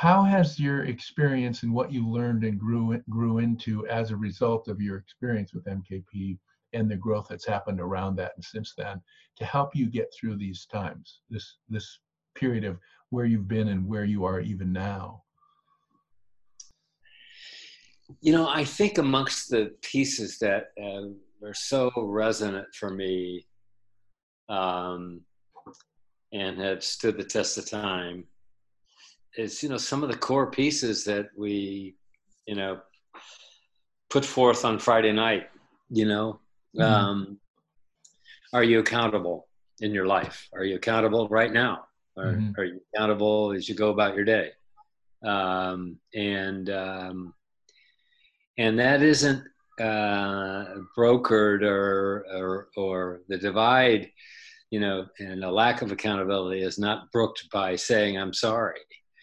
how has your experience and what you learned and grew into as a result of your experience with MKP and the growth that's happened around that and since then to help you get through these times, this period of where you've been and where you are even now? I think amongst the pieces that are so resonant for me, um, and have stood the test of time is, some of the core pieces that we, put forth on Friday night. you know, Mm-hmm. um, are you accountable in your life? Are you accountable right now? Or Mm-hmm. are you accountable as you go about your day? Um, and um, and that isn't brokered or the divide, and a lack of accountability is not brooked by saying I'm sorry.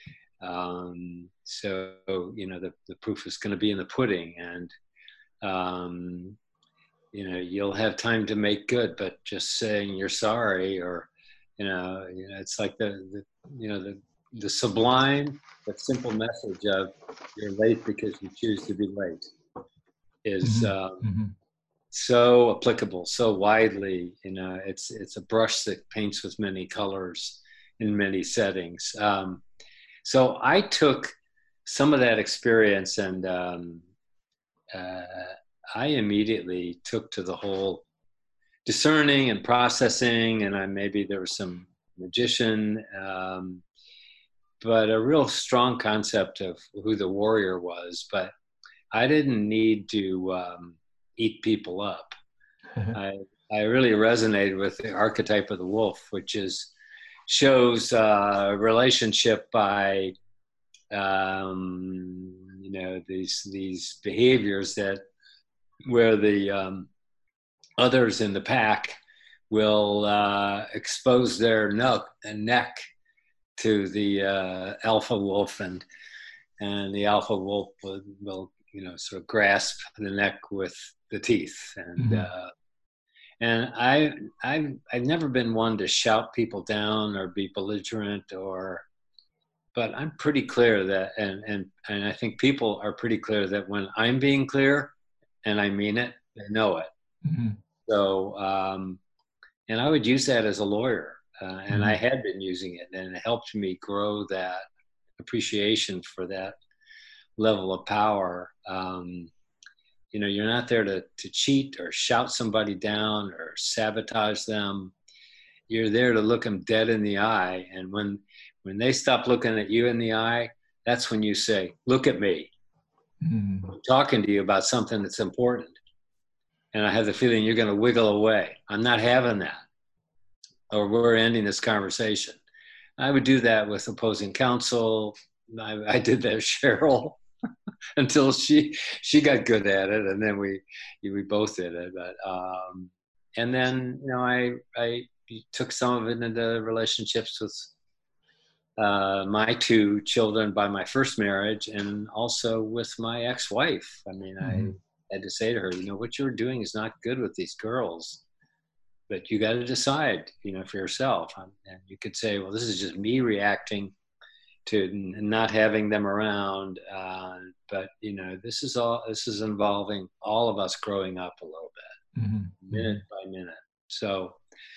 So the proof is going to be in the pudding, and um, you'll have time to make good, but just saying you're sorry, or it's like the sublime but simple message of you're late because you choose to be late is Mm-hmm. so applicable, so widely. It's a brush that paints with many colors in many settings. So I took some of that experience, and uh, I immediately took to the whole discerning and processing, and maybe there was some magician, but a real strong concept of who the warrior was. But I didn't need to eat people up. I I really resonated with the archetype of the wolf, which shows relationship by these behaviors that where the others in the pack will expose their neck to the alpha wolf, and the alpha wolf will sort of grasp the neck with the teeth. Mm-hmm. And I've never been one to shout people down or be belligerent, but I'm pretty clear that, and I think people are pretty clear that when I'm being clear and I mean it, they know it. Mm-hmm. So, and I would use that as a lawyer, and I Mm-hmm. had been using it, and it helped me grow that appreciation for that level of power. You're not there to cheat or shout somebody down or sabotage them. You're there to look them dead in the eye, and when they stop looking at you in the eye, that's when you say, "Look at me. Mm-hmm. I'm talking to you about something that's important." And I have the feeling you're going to wiggle away. I'm not having that, or we're ending this conversation. I would do that with opposing counsel. I did that with Cheryl until she got good at it, and then we both did it. But and then I took some of it into relationships with my two children by my first marriage, and also with my ex-wife. I mean, I Mm-hmm. had to say to her, what you're doing is not good with these girls, but you got to decide, for yourself. And you could say, well, this is just me reacting to not having them around. But this is involving all of us growing up a little bit, Mm-hmm. minute by minute. So,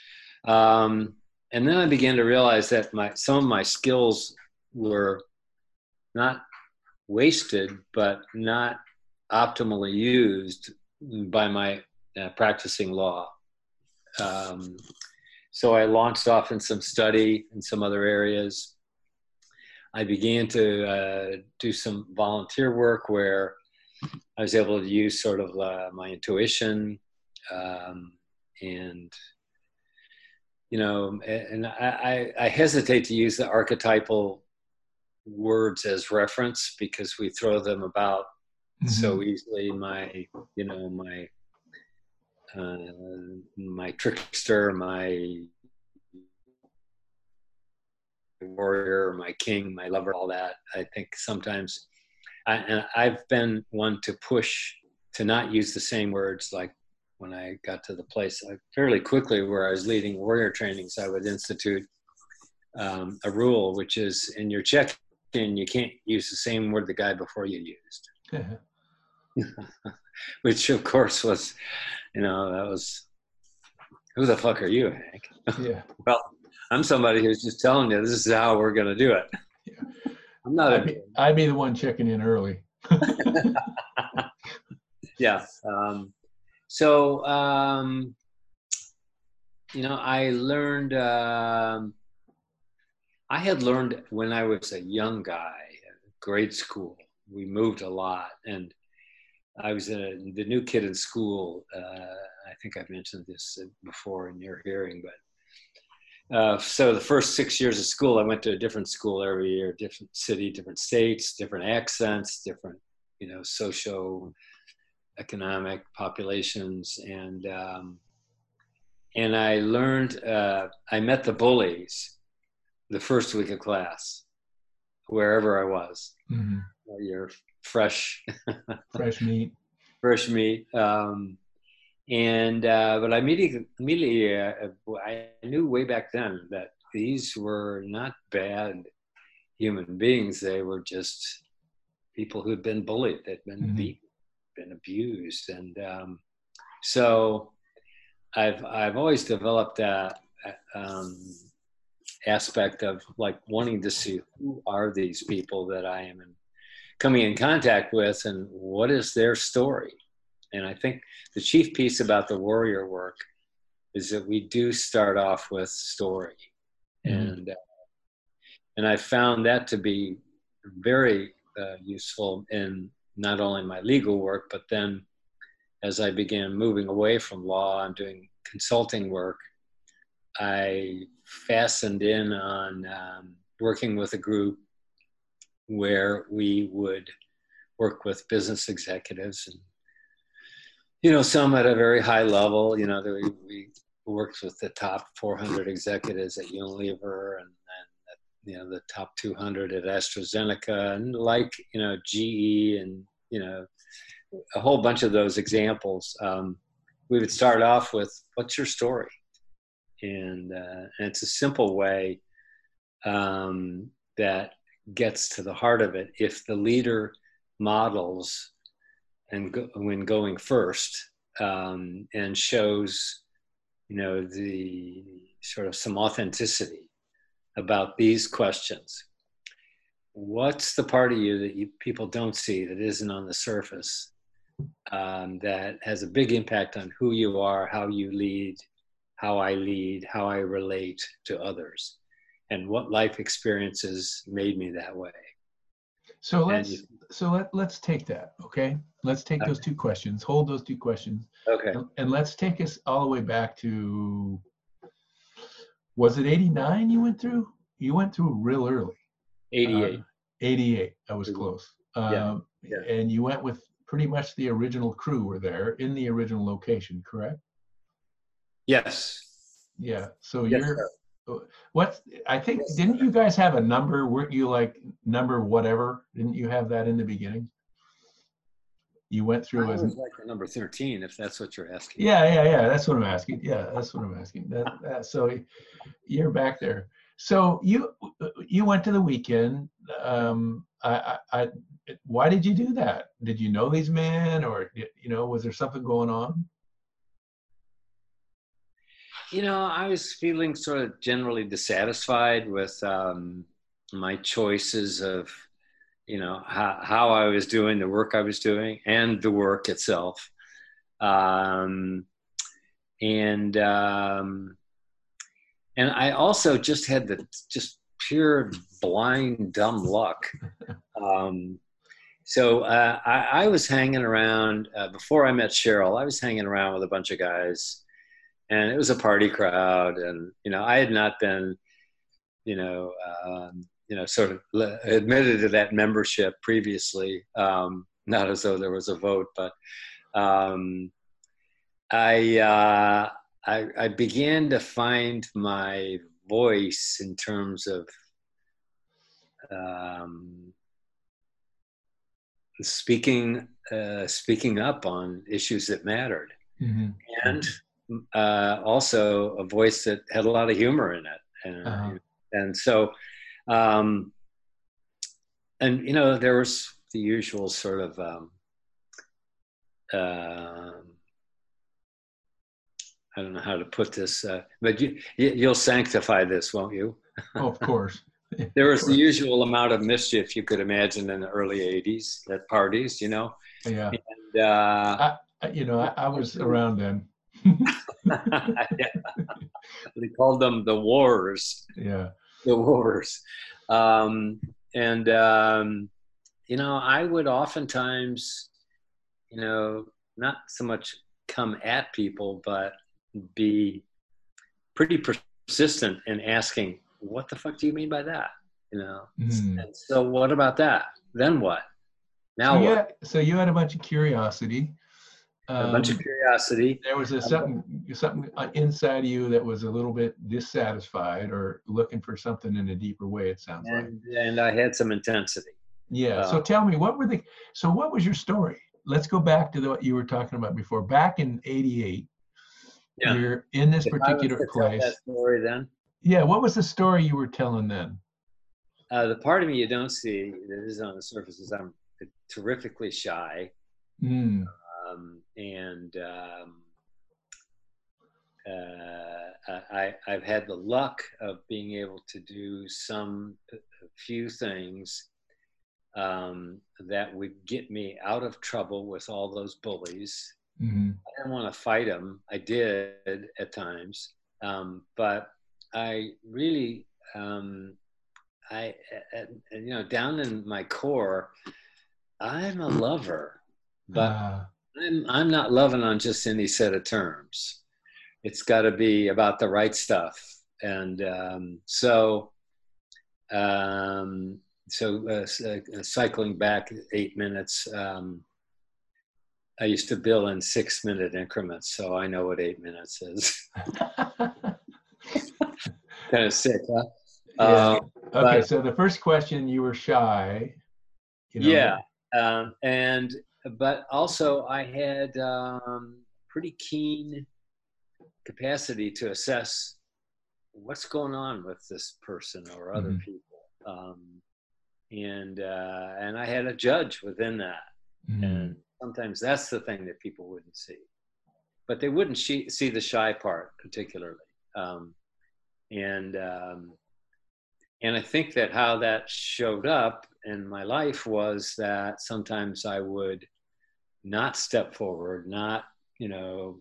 and then I began to realize that some of my skills were not wasted, but not optimally used by my practicing law. So I launched off in some study in some other areas. I began to do some volunteer work where I was able to use sort of my intuition, and and I hesitate to use the archetypal words as reference because we throw them about Mm-hmm. so easily. My trickster, my warrior, my king, my lover, all that. I think sometimes, and I've been one to push to not use the same words. Like when I got to the place fairly quickly where I was leading warrior trainings, I would institute a rule, which is in your check you can't use the same word the guy before you used. Which of course was, that was, who the fuck are you, Hank? Yeah. Well, I'm somebody who's just telling you this is how we're going to do it. Yeah. I'm not I'd be the one checking in early. Yeah. So, I learned, I had learned when I was a young guy, grade school, we moved a lot, and I was the new kid in school. I think I've mentioned this before in your hearing, but so the first 6 years of school, I went to a different school every year, different city, different states, different accents, different, socio-economic populations, and I learned. I met the bullies the first week of class, wherever I was. Mm-hmm. You're fresh meat. Fresh meat. But I immediately I knew way back then that these were not bad human beings. They were just people who'd been bullied, they'd been beaten, been abused, and so I've always developed that aspect of like wanting to see who are these people that I am coming in contact with, and what is their story. And I think the chief piece about the warrior work is that we do start off with story. And I found that to be very useful in not only my legal work, but then as I began moving away from law and doing consulting work, I fastened in on working with a group where we would work with business executives, and some at a very high level. We worked with the top 400 executives at Unilever, and the top 200 at AstraZeneca, and GE, and a whole bunch of those examples. We would start off with, "What's your story?" And it's a simple way that gets to the heart of it. If the leader models when going first, and shows, the sort of some authenticity about these questions. What's the part of you that people don't see, that isn't on the surface, that has a big impact on who you are, how you lead, how I relate to others, and what life experiences made me that way. So let's take that, okay? Let's take those two questions, hold those two questions. Okay. And let's take us all the way back to, was it 89 you went through? You went through real early. 88. 88, I was close. Yeah. And you went with pretty much the original crew were there in the original location, correct? Yes. Yeah, so yes, I think, didn't you guys have a number? Weren't you like number whatever? Didn't you have that in the beginning? You went through as like the number 13, if that's what you're asking. Yeah. That's what I'm asking. Yeah, that's what I'm asking. So you're back there. So you went to the weekend. Why did you do that? Did you know these men, or was there something going on? I was feeling sort of generally dissatisfied with my choices of, how I was doing the work I was doing and the work itself. And I also just had the just pure blind dumb luck. So I was hanging around before I met Cheryl. I was hanging around with a bunch of guys. And it was a party crowd, and I had not been, sort of admitted to that membership previously. Not as though there was a vote, but I began to find my voice in terms of speaking up on issues that mattered, and also a voice that had a lot of humor in it. And so And you know, there was the usual sort of I don't know how to put this, but you'll sanctify this, won't you? Oh, of course. There Of was the course. usual amount of mischief you could imagine in the early '80s at parties, you know. Yeah. And I was around then. yeah, they called them the wars, Yeah. the wars. Um, and you know, I would oftentimes, you know, not so much come at people, but be pretty persistent in asking, "What the fuck do you mean by that?" You know. Mm. And so, what about that? Then what? So Now what? you had a bunch of curiosity. A bunch of Um, curiosity. there was something inside you that was a little bit dissatisfied or looking for something in a deeper way. It sounds like. And I had some intensity. Yeah. Uh, So tell me, what was your story? Let's go back to what you were talking about before. Back in '88, yeah. you're in this If I was particular to tell that place. story, then Yeah. What was the story you were telling then? the part of me you don't see that is on the surface is I'm terrifically shy, Mm. and I've had the luck of being able to do a few things that would get me out of trouble with all those bullies. Mm. I didn't want to fight them. I did at times, but I really, you know, down in my core, I'm a lover, but Uh, I'm not loving on just any set of terms. It's got to be about the right stuff, and um, cycling back 8 minutes. I used to bill in 6-minute increments, so I know what 8 minutes is. Kind of sick, huh? yeah. Okay. But So the first question, you were shy. yeah, But and but also I had pretty keen capacity to assess what's going on with this person or other mhm, people, and I had a judge within that, and mhm, sometimes that's the thing that people wouldn't see, but they wouldn't see the shy part particularly, um, and um, and I think that how that showed up in my life was that sometimes I would not step forward, not, you know,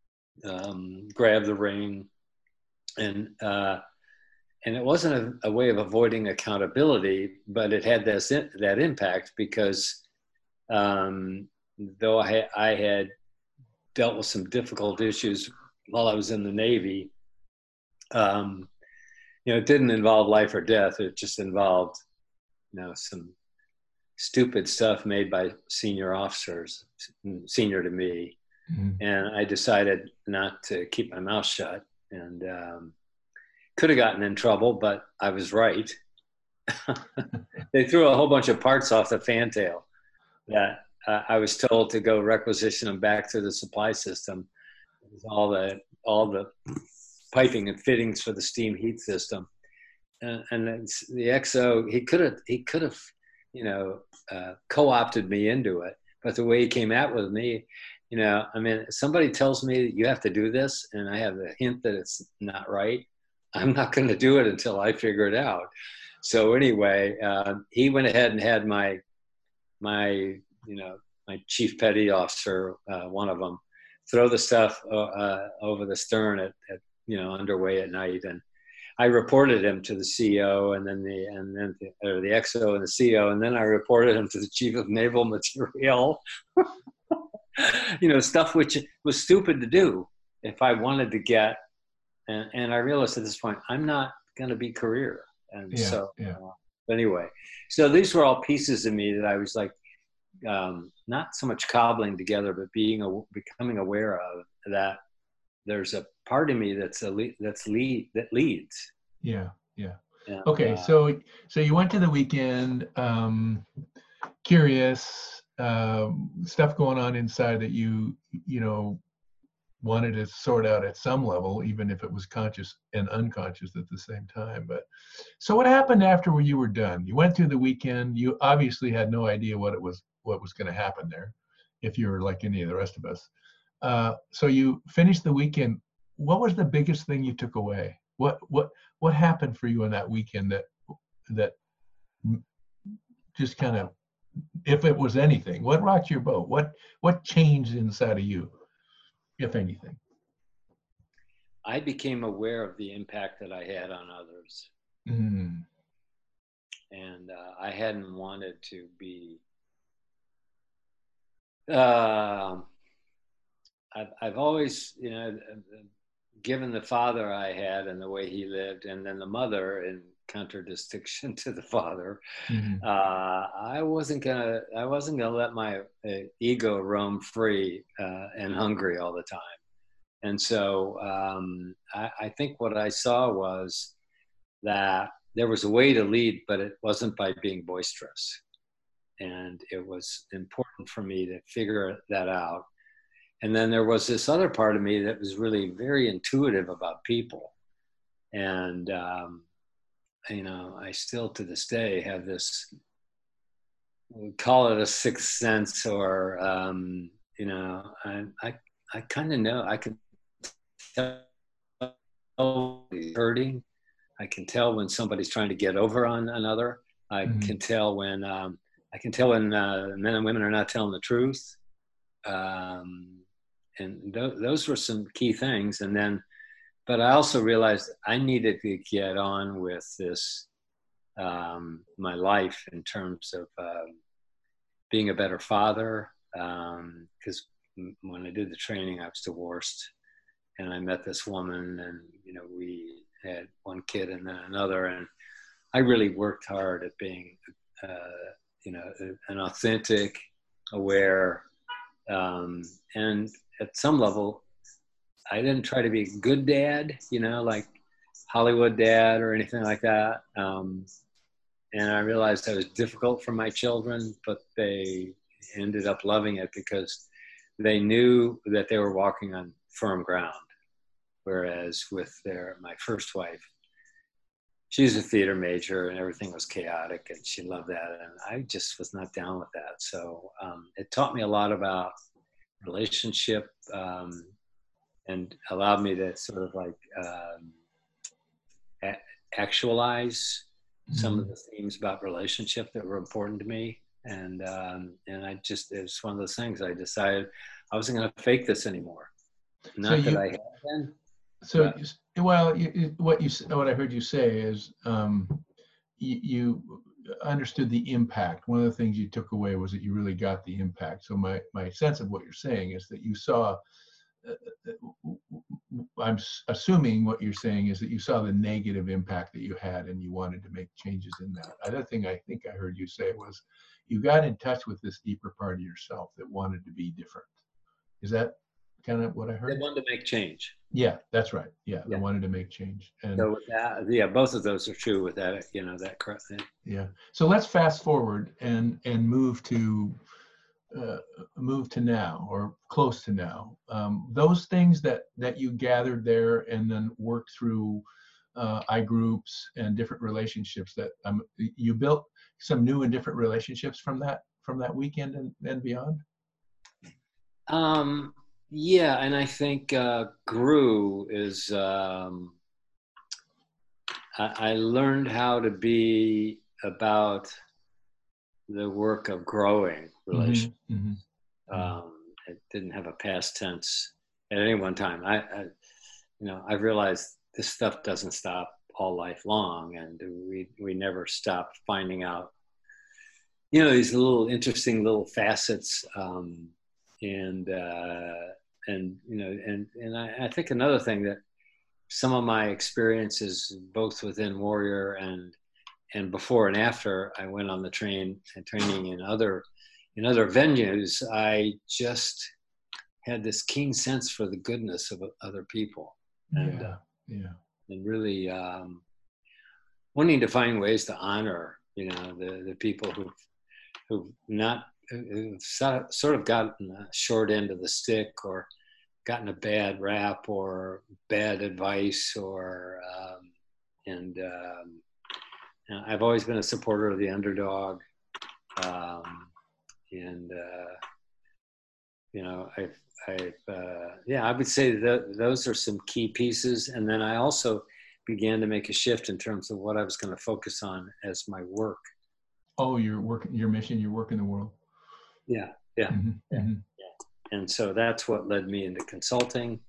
grab the rein, and and it wasn't a way of avoiding accountability, but it had that impact because um, though I had dealt with some difficult issues while I was in the Navy, um, you know, it didn't involve life or death. It just involved, you know, some stupid stuff made by senior officers, senior to me. mhm. And I decided not to keep my mouth shut, and could have gotten in trouble, but I was right. They threw a whole bunch of parts off the fantail that I was told to go requisition them back to the supply system. All the piping and fittings for the steam heat system, and the XO he could have, you know, co-opted me into it. But the way he came out with me, you know, I mean, somebody tells me that you have to do this, and I have a hint that it's not right. I'm not going to do it until I figure it out. So anyway, he went ahead and had you know, my chief petty officer, one of them, throw the stuff over the stern at you know, underway at night, and I reported him to the CEO, and then the XO and the CEO, and then I reported him to the chief of naval material. You know, stuff which was stupid to do if I wanted to get, and I realized at this point I'm not going to be career, and Yeah. so Yeah. anyway, so these were all pieces of me that I was like, not so much cobbling together, but becoming aware of that there's a part of me that leads. Yeah. Yeah. And Okay. So you went to the weekend, curious, stuff going on inside that you know, wanted to sort out at some level, even if it was conscious and unconscious at the same time. But so what happened after you were done? You went through the weekend. You obviously had no idea what was going to happen there, if you were like any of the rest of us. So you finished the weekend. What was the biggest thing you took away? What happened for you in that weekend that just kind of, if it was anything, what rocked your boat? What changed inside of you, if anything? I became aware of the impact that I had on others. Mm. And I hadn't wanted to be, I've always, given the father I had and the way he lived, and then the mother in contradistinction to the father, Mm-hmm. I wasn't gonna let my ego roam free and hungry all the time. And so I think what I saw was that there was a way to lead, but it wasn't by being boisterous. And it was important for me to figure that out. And then there was this other part of me that was really very intuitive about people. And, I still to this day have this, we call it a sixth sense, or, I kind of know, I can tell he's hurting. I can tell when somebody's trying to get over on another. I Mm-hmm. can tell when men and women are not telling the truth. And those were some key things. And then, but I also realized I needed to get on with this, my life in terms of being a better father. Because when I did the training, I was divorced, and I met this woman, and we had one kid and then another, and I really worked hard at being, an authentic, aware, and at some level, I didn't try to be a good dad, like Hollywood dad or anything like that. And I realized that was difficult for my children, but they ended up loving it because they knew that they were walking on firm ground. Whereas with my first wife, she's a theater major and everything was chaotic and she loved that. And I just was not down with that. So it taught me a lot about relationship, and allowed me to sort of like actualize some of the themes about relationship that were important to me. And I just, it was one of those things I decided I wasn't going to fake this anymore. Not that I had been. So, well, what I heard you say is you understood the impact. One of the things you took away was that you really got the impact. So my sense of what you're saying is that you saw, I'm assuming what you're saying is that you saw the negative impact that you had and you wanted to make changes in that. Other thing I think I heard you say was you got in touch with this deeper part of yourself that wanted to be different. Is that kind of what I heard? They wanted to make change. Yeah, that's right. Yeah, they wanted to make change. And so with that, both of those are true with that, that. Yeah. So let's fast forward and move to now, or close to now. Those things that you gathered there and then worked through iGroups and different relationships that you built some new and different relationships from that weekend and beyond. Yeah, and I think GREW is. I learned how to be about the work of growing relations. Mm-hmm. It didn't have a past tense at any one time. I realized this stuff doesn't stop all life long, and we never stop finding out, these little interesting little facets, and I think another thing that some of my experiences, both within Warrior and before and after I went on the training in other venues, I just had this keen sense for the goodness of other people, and really wanting to find ways to honor, the people who've sort of gotten the short end of the stick or gotten a bad rap or bad advice, or I've always been a supporter of the underdog, and I would say that those are some key pieces. And then I also began to make a shift in terms of what I was going to focus on as my work. Oh, your work, your mission, your work in the world. Yeah. And so that's what led me into consulting.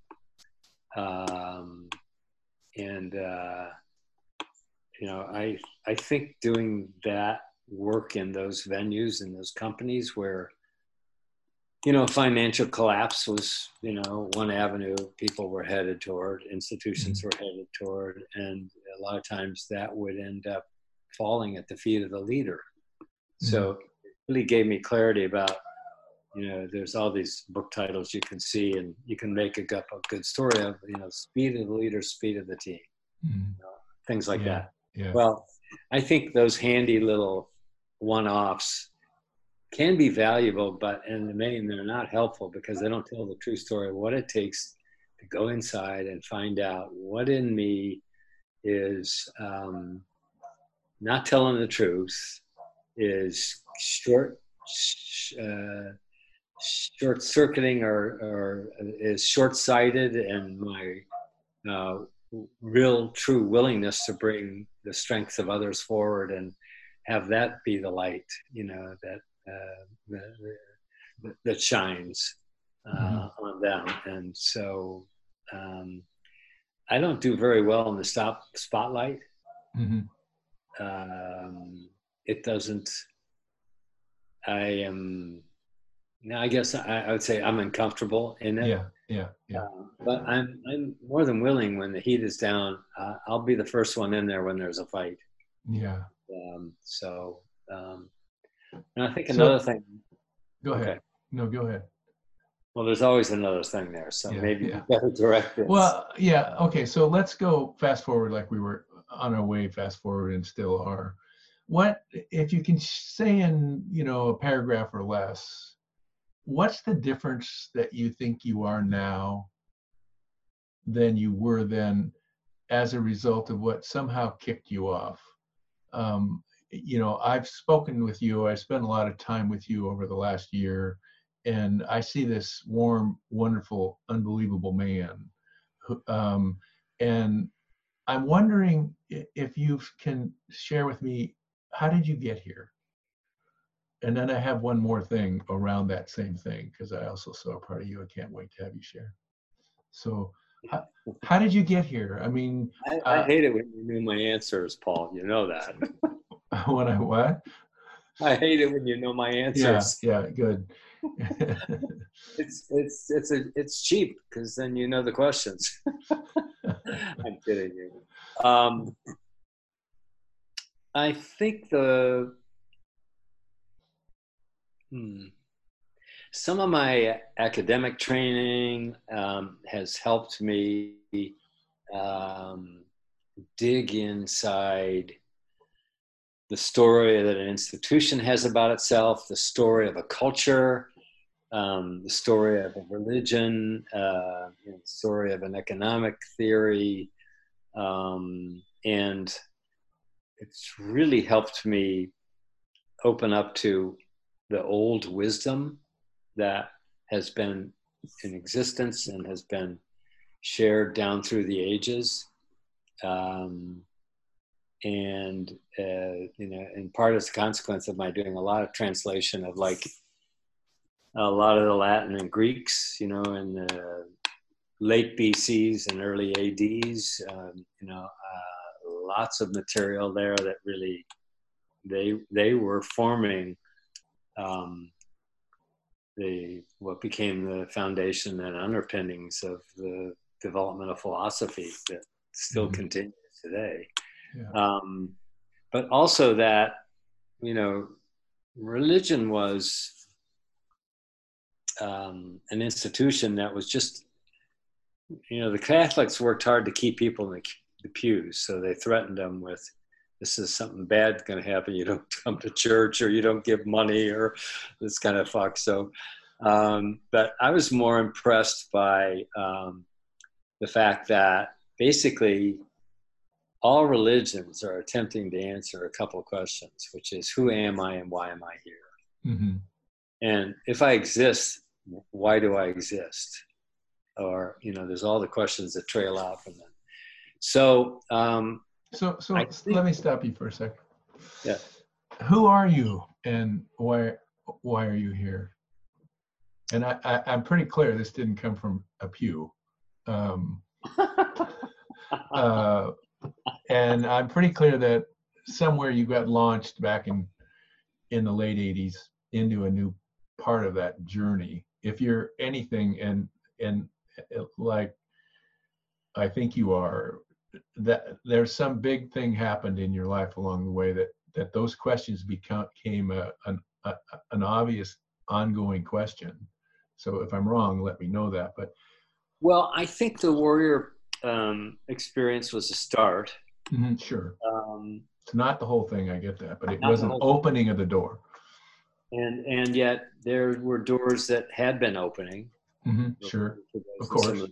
I think doing that work in those venues, in those companies where, financial collapse was, one avenue people were headed toward, institutions were headed toward, and a lot of times that would end up falling at the feet of the leader. So it really gave me clarity about, there's all these book titles you can see, and you can make a good story of, speed of the leader, speed of the team, things like that. Yeah. Well, I think those handy little one-offs can be valuable, but in the main, they're not helpful because they don't tell the true story of what it takes to go inside and find out what in me is not telling the truth, is short-circuiting or is short-sighted, and my real true willingness to bring the strengths of others forward and have that be the light, that shines on them. And so I don't do very well in the spotlight. It doesn't, I guess I would say I'm uncomfortable in it. Yeah. But I'm more than willing when the heat is down. I'll be the first one in there when there's a fight. Yeah. And I think another thing. Go ahead. Okay. No, go ahead. Well, there's always another thing there, so maybe you better direct this. Well, yeah. Okay, so let's go fast forward, like we were on our way fast forward and still are. What, if you can say in, a paragraph or less, what's the difference that you think you are now than you were then as a result of what somehow kicked you off? I've spoken with you, I spent a lot of time with you over the last year, and I see this warm, wonderful, unbelievable man. And I'm wondering if you can share with me, how did you get here? And then I have one more thing around that same thing, because I also saw a part of you I can't wait to have you share. So how did you get here? I mean, I hate it when you knew my answers, Paul. You know that. When I what? I hate it when you know my answers. Yeah, good. It's cheap because then you know the questions. I'm kidding you. I think some of my academic training has helped me dig inside the story that an institution has about itself, the story of a culture, the story of a religion, the story of an economic theory. And it's really helped me open up to the old wisdom that has been in existence and has been shared down through the ages. And part as a consequence of my doing a lot of translation of like a lot of the Latin and Greeks, in the late BCs and early ADs, lots of material there that really, they were forming what became the foundation and underpinnings of the development of philosophy that still continues today. Yeah. But also that, religion was an institution that was just, the Catholics worked hard to keep people in the pews. So they threatened them with, this is something bad going to happen. You don't come to church, or you don't give money, or this kind of fuck. So But I was more impressed by the fact that basically all religions are attempting to answer a couple of questions, which is, who am I and why am I here? Mm-hmm. And if I exist, why do I exist? Or, there's all the questions that trail out from them. So, So think, let me stop you for a second. yeah. Who are you and why are you here? And I'm pretty clear this didn't come from a pew. And I'm pretty clear that somewhere you got launched back in the late 80s into a new part of that journey. If you're anything, and like I think you are, that there's some big thing happened in your life along the way that those questions became an obvious ongoing question. So if I'm wrong, let me know that. But well, I think the warrior experience was a start. Sure. It's not the whole thing, I get that, but it was an opening of the door. And yet there were doors that had been opening. Sure, of course.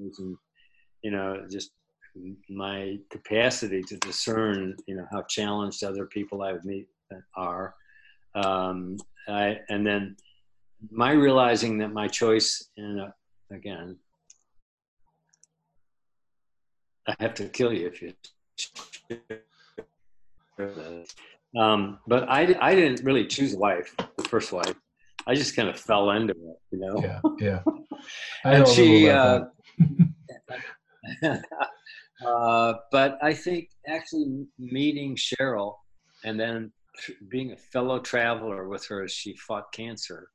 Just my capacity to discern, how challenged other people I would meet are. And then my realizing that my choice, again, I have to kill you if you. But I didn't really choose a wife, the first wife. I just kind of fell into it, Yeah. And she, but I think actually meeting Cheryl and then being a fellow traveler with her as she fought cancer,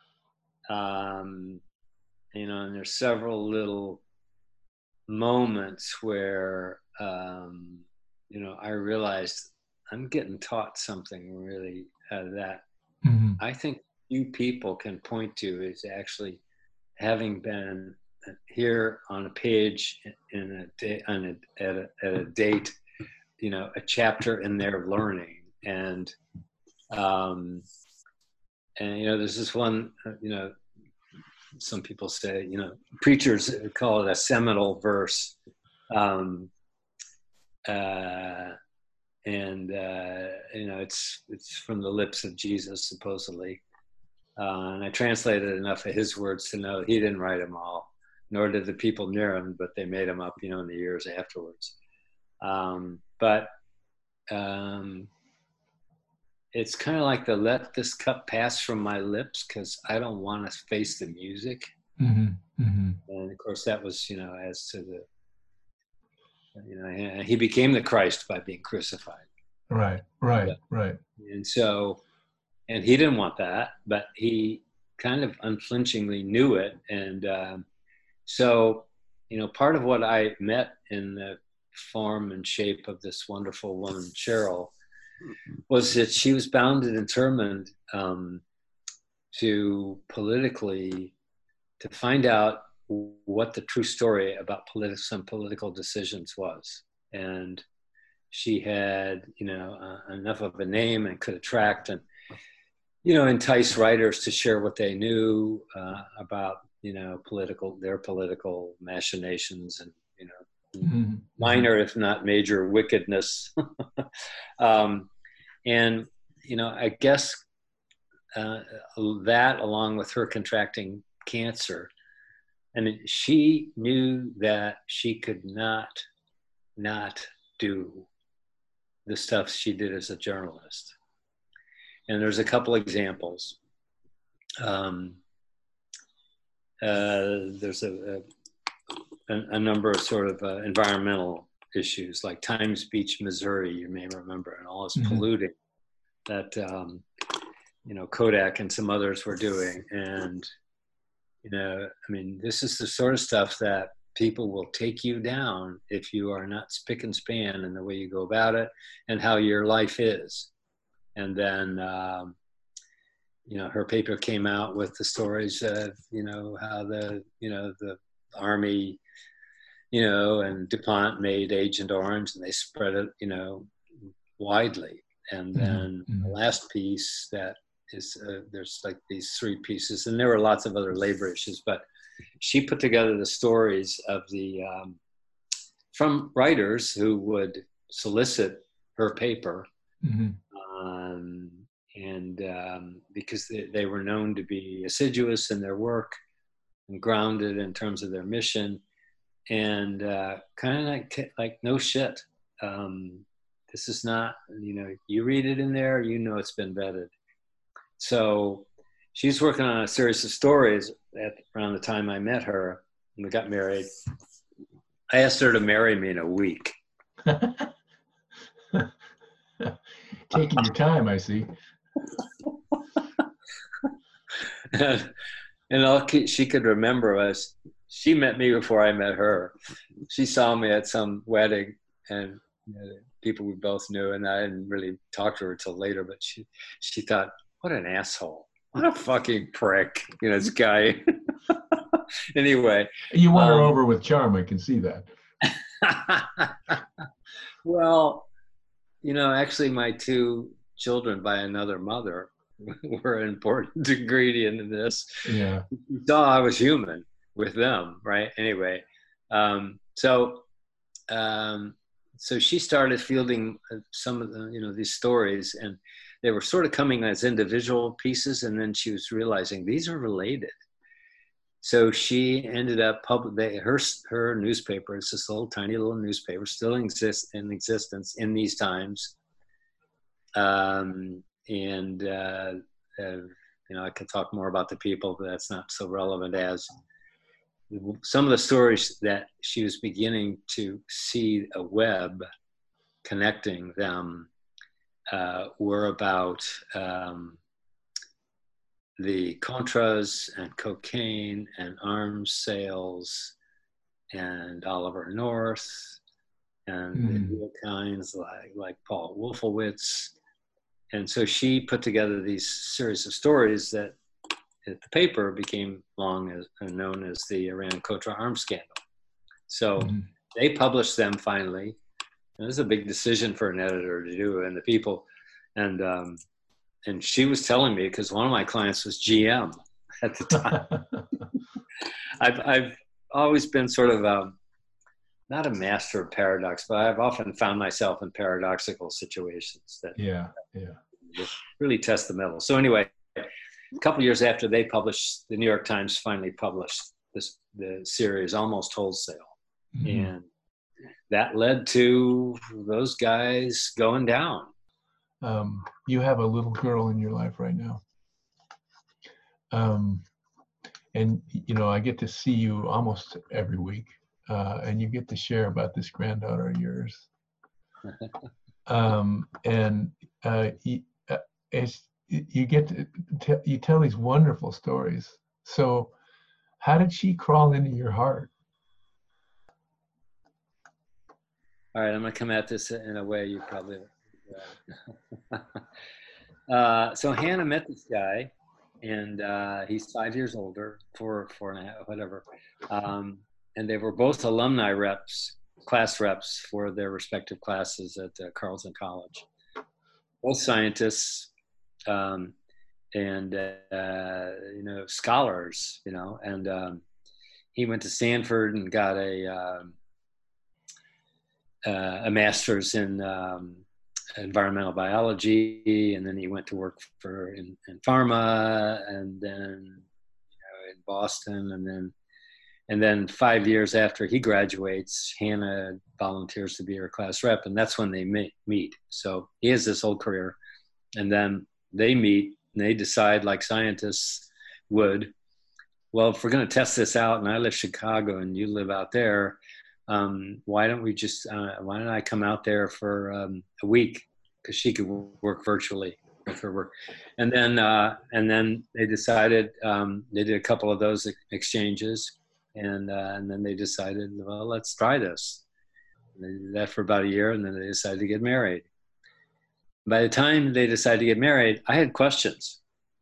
and there's several little moments where, I realized I'm getting taught something really that I think few people can point to is actually having been here on a page in a day at a date, a chapter in their learning, and there's this one, some people say, preachers call it a seminal verse, it's from the lips of Jesus, supposedly. And I translated enough of his words to know he didn't write them all, nor did the people near him, but they made them up, in the years afterwards. It's kind of like the let this cup pass from my lips because I don't want to face the music. And of course, that was, as to the, he became the Christ by being crucified. Right. And so, and he didn't want that, but he kind of unflinchingly knew it. And so, part of what I met in the form and shape of this wonderful woman, Cheryl, was that she was bound and determined to find out what the true story about some political decisions was. And she had, enough of a name and could attract and, entice writers to share what they knew about, their political machinations and, minor, if not major, wickedness. And, I guess that, along with her contracting cancer, she knew that she could not do the stuff she did as a journalist. And there's a couple examples. There's a number of sort of environmental issues, like Times Beach, Missouri, you may remember, and all this polluting that Kodak and some others were doing. And this is the sort of stuff that people will take you down if you are not spick and span in the way you go about it and how your life is. And then her paper came out with the stories of how the Army and DuPont made Agent Orange, and they spread it widely. And then the last piece that there's like these three pieces, and there were lots of other labor issues, but she put together the stories of the from writers who would solicit her paper, Mm-hmm. because they were known to be assiduous in their work and grounded in terms of their mission, and kind of like no shit. This is not, you read it in there, it's been vetted. So she's working on a series of stories around the time I met her and we got married. I asked her to marry me in a week. Taking your time, I see. And all she could remember was she met me before I met her. She saw me at some wedding, and people we both knew, and I didn't really talk to her till later, but she thought, what an asshole. What a fucking prick, this guy. Anyway. You won her over with charm, I can see that. Well, actually my two children by another mother were an important ingredient in this. Yeah. You saw I was human with them, right? Anyway, so she started fielding some of the, these stories, and they were sort of coming as individual pieces, and then she was realizing these are related. So she ended up her newspaper. It's this tiny little newspaper, still exists in existence in these times. I could talk more about the people, but that's not so relevant as some of the stories that she was beginning to see a web connecting them were about the Contras and cocaine and arms sales and Oliver North and the real kinds like Paul Wolfowitz. And so she put together these series of stories that the paper became known as the Iran-Contra arms scandal. So they published them finally. And it was a big decision for an editor to do, and the people, and she was telling me, because one of my clients was GM at the time. I've always been sort of not a master of paradox, but I've often found myself in paradoxical situations that really test the metal. So anyway, a couple of years after they published, the New York Times finally published the series Almost Wholesale. And that led to those guys going down. You have a little girl in your life right now. And, I get to see you almost every week. And you get to share about this granddaughter of yours. You get to you tell these wonderful stories. So how did she crawl into your heart? All right, I'm going to come at this in a way you probably... So Hannah met this guy, and he's 5 years older, four and a half, whatever. And they were both alumni reps, class reps for their respective classes at Carleton College. Both scientists, and scholars, and he went to Stanford and got a master's in environmental biology, and then he went to work in pharma, and then in Boston, and then 5 years after he graduates, Hannah volunteers to be her class rep, and that's when they meet. So he has this whole career, and then they meet and they decide, like scientists would, well, if we're going to test this out, and I live in Chicago and you live out there, why don't I come out there for a week, because she could work virtually with her work. And then they decided, they did a couple of those exchanges, and then they decided, well, let's try this. And they did that for about a year, and then they decided to get married. By the time they decided to get married, I had questions.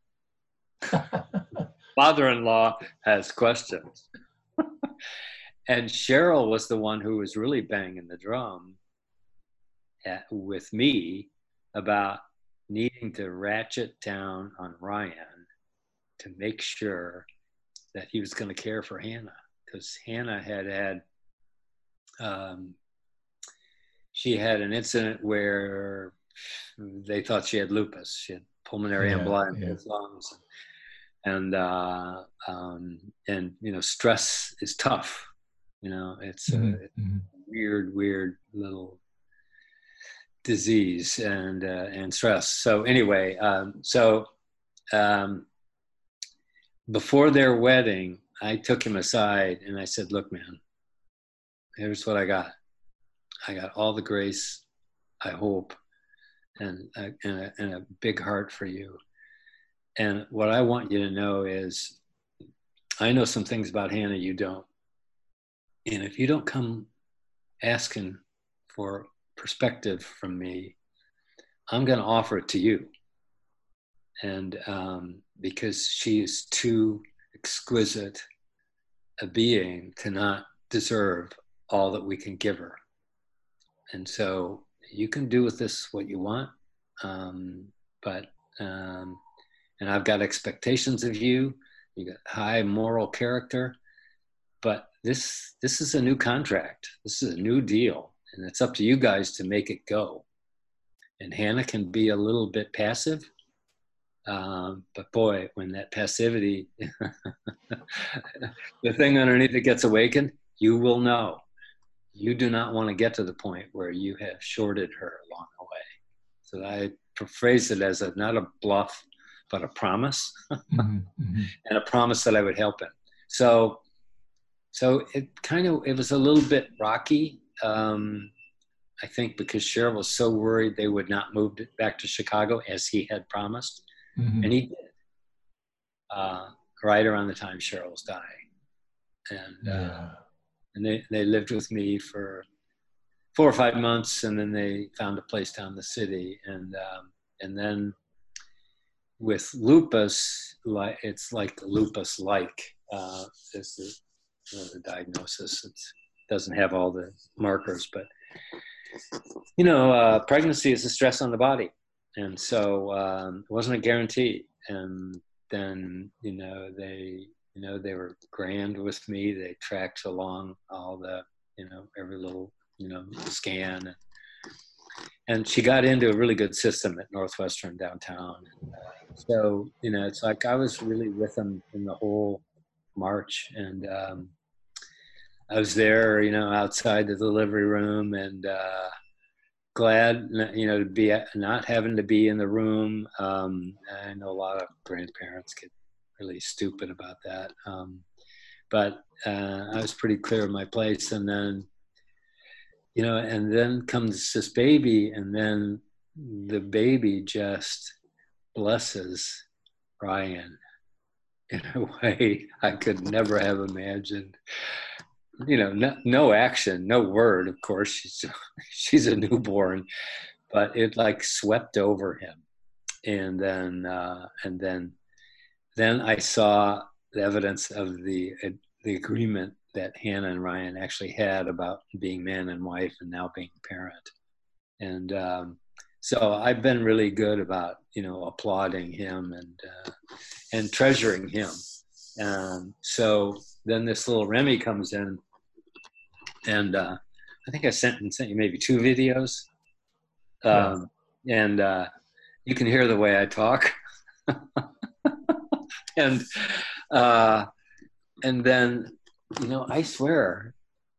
Father-in-law has questions. And Cheryl was the one who was really banging the drum with me about needing to ratchet down on Ryan to make sure that he was going to care for Hannah, because Hannah had she had an incident where they thought she had lupus. She had pulmonary emboli in both lungs, and stress is tough. It's a weird little disease and stress. So anyway, before their wedding, I took him aside and I said, "Look, man, here's what I got. I got all the grace, I hope, and a big heart for you. And what I want you to know is, I know some things about Hannah you don't. And if you don't come asking for perspective from me, I'm going to offer it to you. And because she is too exquisite a being to not deserve all that we can give her. And so you can do with this what you want, but and I've got expectations of you. You got high moral character, but this is a new contract. This is a new deal, and it's up to you guys to make it go. And Hannah can be a little bit passive, but boy, when that passivity, the thing underneath it gets awakened, you will know. You do not want to get to the point where you have shorted her along the way. So I phrase it as not a bluff, but a promise, and a promise that I would help him. So it was a little bit rocky. I think because Cheryl was so worried they would not move back to Chicago as he had promised. And he did, right around the time Cheryl was dying. And they lived with me for 4 or 5 months, and then they found a place down the city. And then with lupus, it's like lupus-like is the diagnosis. It doesn't have all the markers, but pregnancy is a stress on the body, and so it wasn't a guarantee. And then they were grand with me. They tracked along all the every little scan, and she got into a really good system at Northwestern downtown. So it's like I was really with them in the whole march, and I was there, outside the delivery room, and glad, to be not having to be in the room. I know a lot of grandparents get really stupid about that, but I was pretty clear of my place. And then, and then comes this baby, and then the baby just blesses Ryan in a way I could never have imagined. No action, no word, of course. She's a newborn, but it like swept over him. And then I saw the evidence of the agreement that Hannah and Ryan actually had about being man and wife and now being a parent. And so I've been really good about applauding him and treasuring him. So then this little Remy comes in, and I think I sent you maybe 2 videos, and you can hear the way I talk, and then I swear,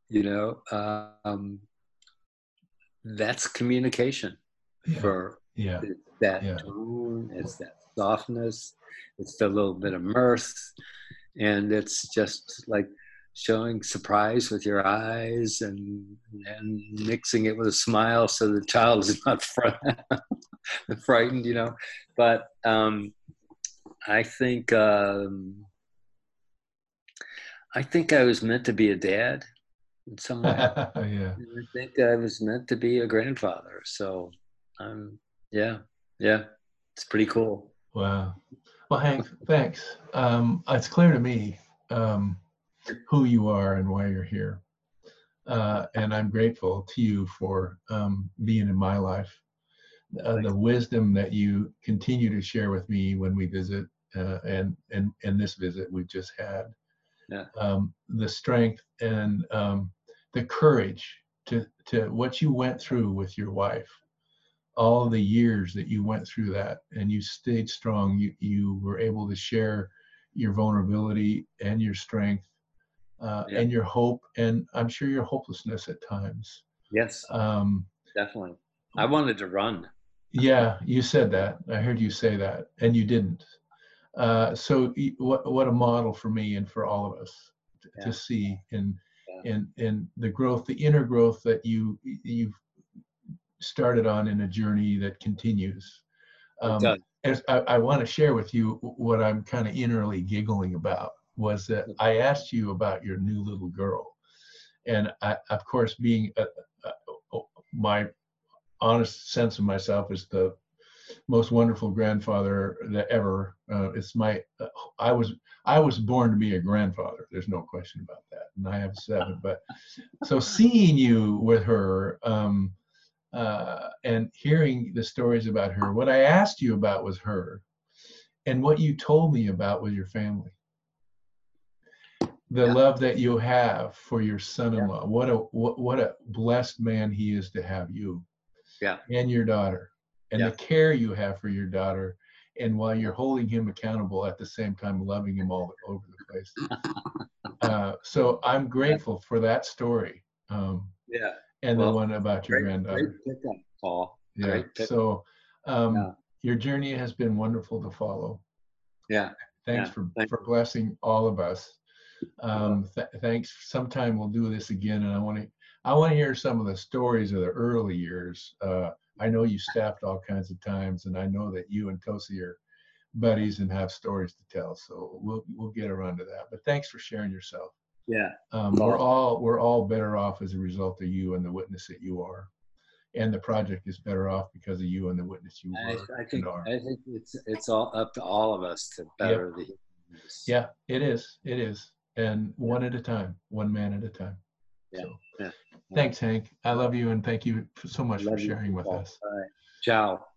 that's communication. For that tone, it's that softness, it's the little bit of mirth, and it's just like showing surprise with your eyes and mixing it with a smile so the child is not frightened, But I think I was meant to be a dad in some way. I think I was meant to be a grandfather. So it's pretty cool. Wow. Well, Hank, thanks. It's clear to me who you are and why you're here. And I'm grateful to you for being in my life. the wisdom that you continue to share with me when we visit, and this visit we've just had. Yeah. The strength and the courage to what you went through with your wife, all the years that you went through that, and you stayed strong. You were able to share your vulnerability and your strength, and your hope, and I'm sure your hopelessness at times. Yes, Um, definitely. I wanted to run. yeah, you said that. I heard you say that, and you didn't. So what a model for me and for all of us to see, and the growth, the inner growth that you've started on in a journey that continues. As I want to share with you what I'm kind of innerly giggling about was that I asked you about your new little girl, and I, of course, being my honest sense of myself is the most wonderful grandfather that ever. It's my. I was born to be a grandfather. There's no question about that, and I have 7. But so seeing you with her, and hearing the stories about her, what I asked you about was her, and what you told me about was your family. The love that you have for your son-in-law. What a blessed man he is to have you. Yeah. And your daughter, and the care you have for your daughter, and while you're holding him accountable at the same time loving him all over the place. So I'm grateful for that story. And the one about your granddaughter. Great pickup, Paul. Yeah. So your journey has been wonderful to follow. Yeah. Thanks for blessing all of us. Thanks. Sometime we'll do this again, and I want to hear some of the stories of the early years. I know you staffed all kinds of times, and I know that you and Tosi are buddies and have stories to tell. So we'll get around to that. But thanks for sharing yourself. Yeah. We're all better off as a result of you and the witness that you are, and the project is better off because of you and the witness you are. I think it's all up to all of us to better the. Yeah, it is. It is. And one at a time, one man at a time. Yeah. So, thanks, Hank. I love you, and thank you so much for sharing with us. All right. Ciao.